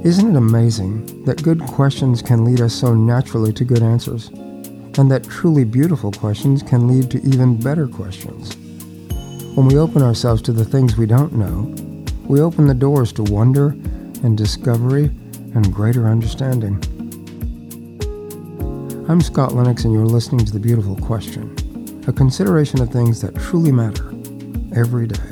Isn't it amazing that good questions can lead us so naturally to good answers, and that truly beautiful questions can lead to even better questions? When we open ourselves to the things we don't know, we open the doors to wonder and discovery and greater understanding. I'm Scott Lennox, and you're listening to The Beautiful Question, a consideration of things that truly matter every day.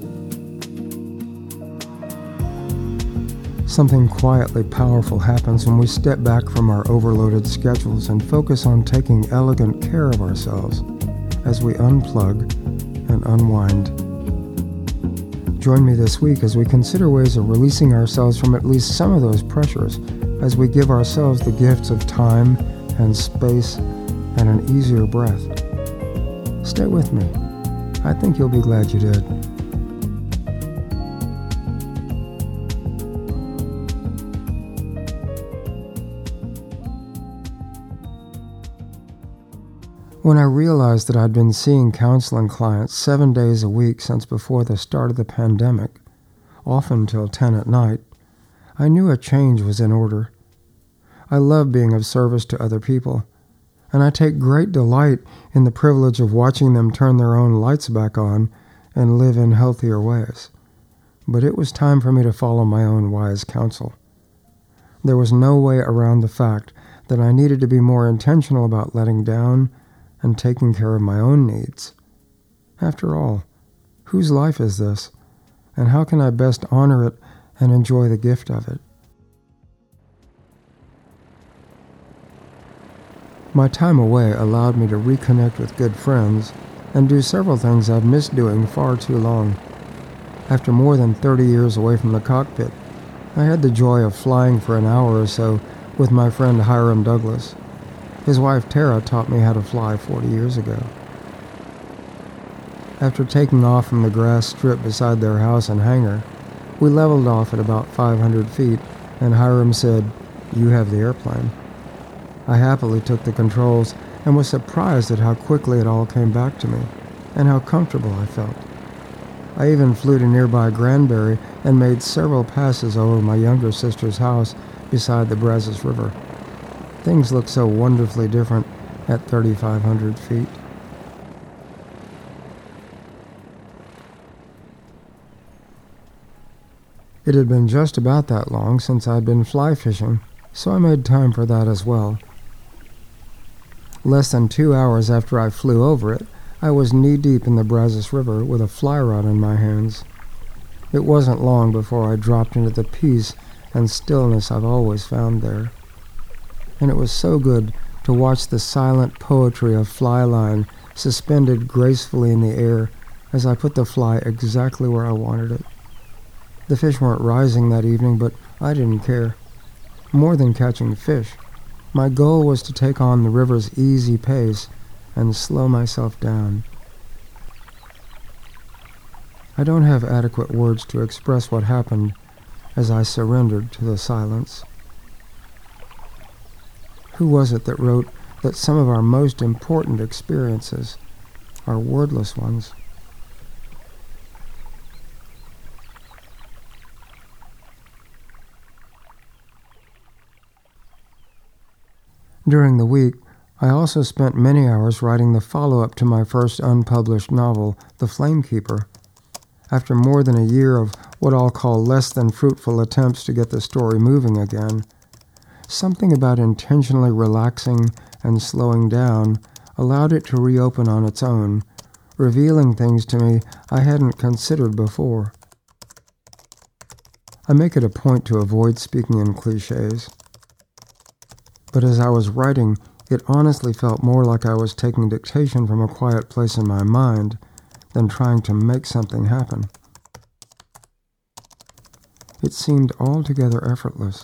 Something quietly powerful happens when we step back from our overloaded schedules and focus on taking elegant care of ourselves as we unplug and unwind. Join me this week as we consider ways of releasing ourselves from at least some of those pressures as we give ourselves the gifts of time and space and an easier breath. Stay with me. I think you'll be glad you did. When I realized that I'd been seeing counseling clients 7 days a week since before the start of the pandemic, often till 10 at night, I knew a change was in order. I love being of service to other people, and I take great delight in the privilege of watching them turn their own lights back on and live in healthier ways. But it was time for me to follow my own wise counsel. There was no way around the fact that I needed to be more intentional about letting down and taking care of my own needs. After all, whose life is this, and how can I best honor it and enjoy the gift of it? My time away allowed me to reconnect with good friends and do several things I've missed doing far too long. After more than 30 years away from the cockpit, I had the joy of flying for an hour or so with my friend Hiram Douglas. His wife Tara taught me how to fly 40 years ago. After taking off from the grass strip beside their house and hangar, we leveled off at about 500 feet, and Hiram said, "You have the airplane." I happily took the controls and was surprised at how quickly it all came back to me, and how comfortable I felt. I even flew to nearby Granbury and made several passes over my younger sister's house beside the Brazos River. Things look so wonderfully different at 3,500 feet. It had been just about that long since I'd been fly fishing, so I made time for that as well. Less than 2 hours after I flew over it, I was knee-deep in the Brazos River with a fly rod in my hands. It wasn't long before I dropped into the peace and stillness I've always found there. And it was so good to watch the silent poetry of fly line suspended gracefully in the air as I put the fly exactly where I wanted it. The fish weren't rising that evening, but I didn't care. More than catching fish, my goal was to take on the river's easy pace and slow myself down. I don't have adequate words to express what happened as I surrendered to the silence. Who was it that wrote that some of our most important experiences are wordless ones? During the week, I also spent many hours writing the follow-up to my first unpublished novel, The Flamekeeper. After more than a year of what I'll call less than fruitful attempts to get the story moving again, something about intentionally relaxing and slowing down allowed it to reopen on its own, revealing things to me I hadn't considered before. I make it a point to avoid speaking in cliches, but as I was writing, it honestly felt more like I was taking dictation from a quiet place in my mind than trying to make something happen. It seemed altogether effortless.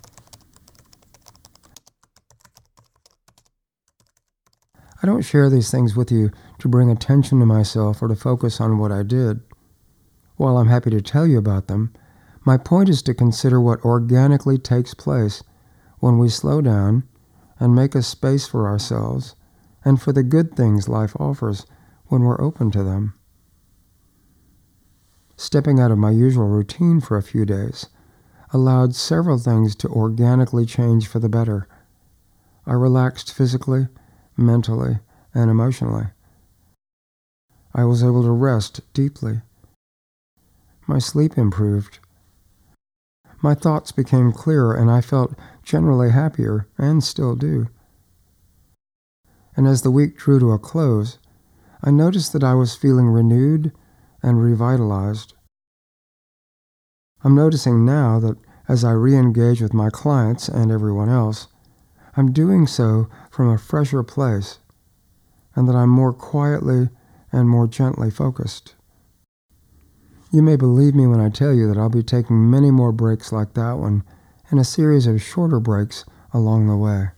I don't share these things with you to bring attention to myself or to focus on what I did. While I'm happy to tell you about them, my point is to consider what organically takes place when we slow down and make a space for ourselves and for the good things life offers when we're open to them. Stepping out of my usual routine for a few days, allowed several things to organically change for the better. I relaxed physically, mentally, and emotionally. I was able to rest deeply. My sleep improved. My thoughts became clearer, and I felt generally happier, and still do. And as the week drew to a close, I noticed that I was feeling renewed and revitalized. I'm noticing now that as I re-engage with my clients and everyone else, I'm doing so from a fresher place, and that I'm more quietly and more gently focused. You may believe me when I tell you that I'll be taking many more breaks like that one, and a series of shorter breaks along the way.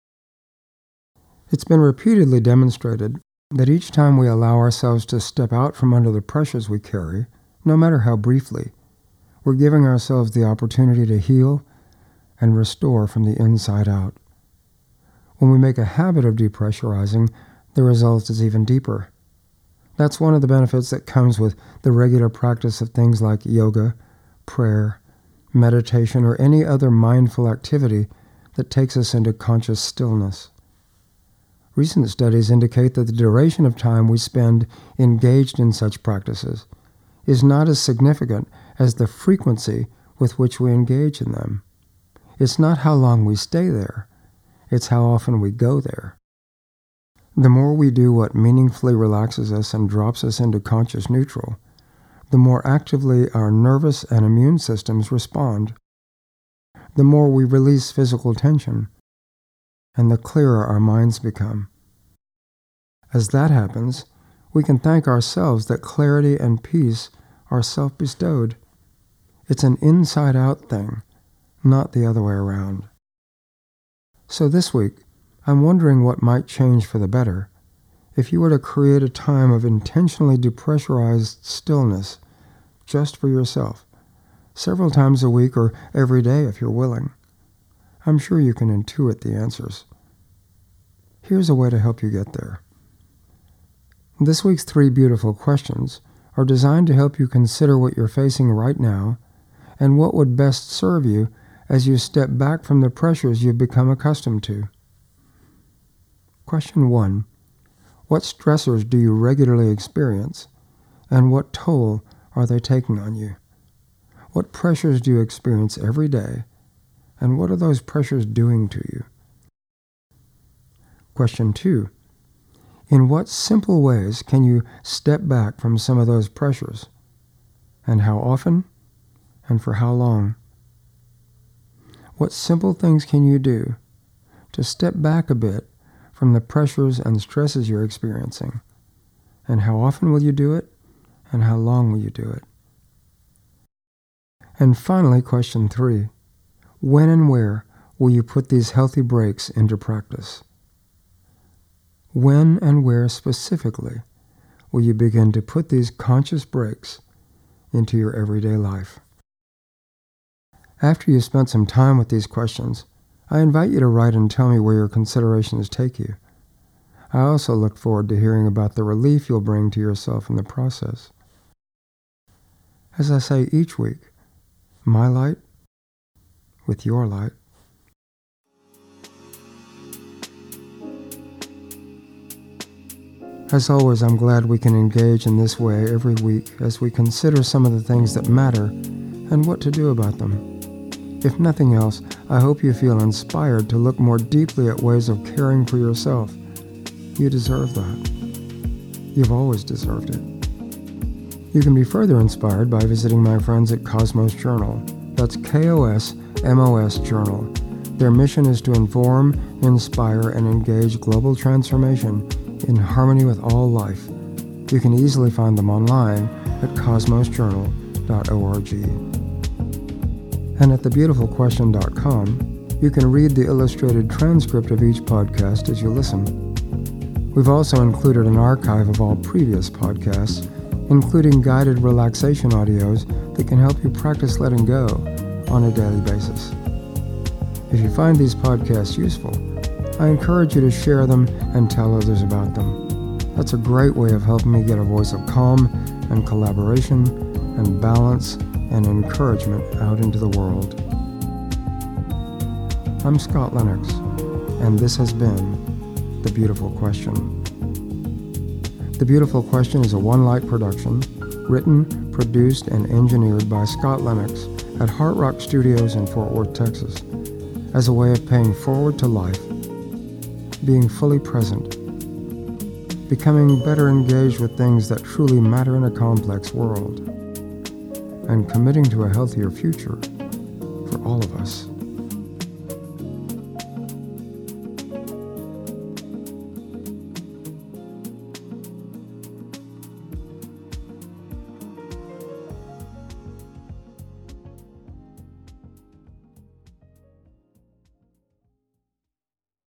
It's been repeatedly demonstrated that each time we allow ourselves to step out from under the pressures we carry, no matter how briefly, we're giving ourselves the opportunity to heal and restore from the inside out. When we make a habit of depressurizing, the result is even deeper. That's one of the benefits that comes with the regular practice of things like yoga, prayer, meditation, or any other mindful activity that takes us into conscious stillness. Recent studies indicate that the duration of time we spend engaged in such practices is not as significant as the frequency with which we engage in them. It's not how long we stay there, it's how often we go there. The more we do what meaningfully relaxes us and drops us into conscious neutral, the more actively our nervous and immune systems respond. The more we release physical tension, and the clearer our minds become. As that happens, we can thank ourselves that clarity and peace are self-bestowed. It's an inside-out thing, not the other way around. So this week, I'm wondering what might change for the better if you were to create a time of intentionally depressurized stillness just for yourself, several times a week or every day if you're willing. I'm sure you can intuit the answers. Here's a way to help you get there. This week's 3 beautiful questions are designed to help you consider what you're facing right now and what would best serve you as you step back from the pressures you've become accustomed to. Question 1. What stressors do you regularly experience, and what toll are they taking on you? What pressures do you experience every day, and what are those pressures doing to you? Question 2. In what simple ways can you step back from some of those pressures, and how often, and for how long? What simple things can you do to step back a bit from the pressures and stresses you're experiencing, and how often will you do it, and how long will you do it? And finally, question 3, when and where will you put these healthy breaks into practice? When and where specifically will you begin to put these conscious breaks into your everyday life? After you spent some time with these questions, I invite you to write and tell me where your considerations take you. I also look forward to hearing about the relief you'll bring to yourself in the process. As I say each week, my light with your light. As always, I'm glad we can engage in this way every week as we consider some of the things that matter and what to do about them. If nothing else, I hope you feel inspired to look more deeply at ways of caring for yourself. You deserve that. You've always deserved it. You can be further inspired by visiting my friends at Cosmos Journal. That's KOSMOS Journal. Their mission is to inform, inspire, and engage global transformation in harmony with all life. You can easily find them online at cosmosjournal.org. And at thebeautifulquestion.com, you can read the illustrated transcript of each podcast as you listen. We've also included an archive of all previous podcasts, including guided relaxation audios that can help you practice letting go on a daily basis. If you find these podcasts useful, I encourage you to share them and tell others about them. That's a great way of helping me get a voice of calm and collaboration and balance and encouragement out into the world. I'm Scott Lennox, and this has been The Beautiful Question. The Beautiful Question is a One Light production, written, produced, and engineered by Scott Lennox at Heart Rock Studios in Fort Worth, Texas, as a way of paying forward to life, being fully present, becoming better engaged with things that truly matter in a complex world, and committing to a healthier future for all of us.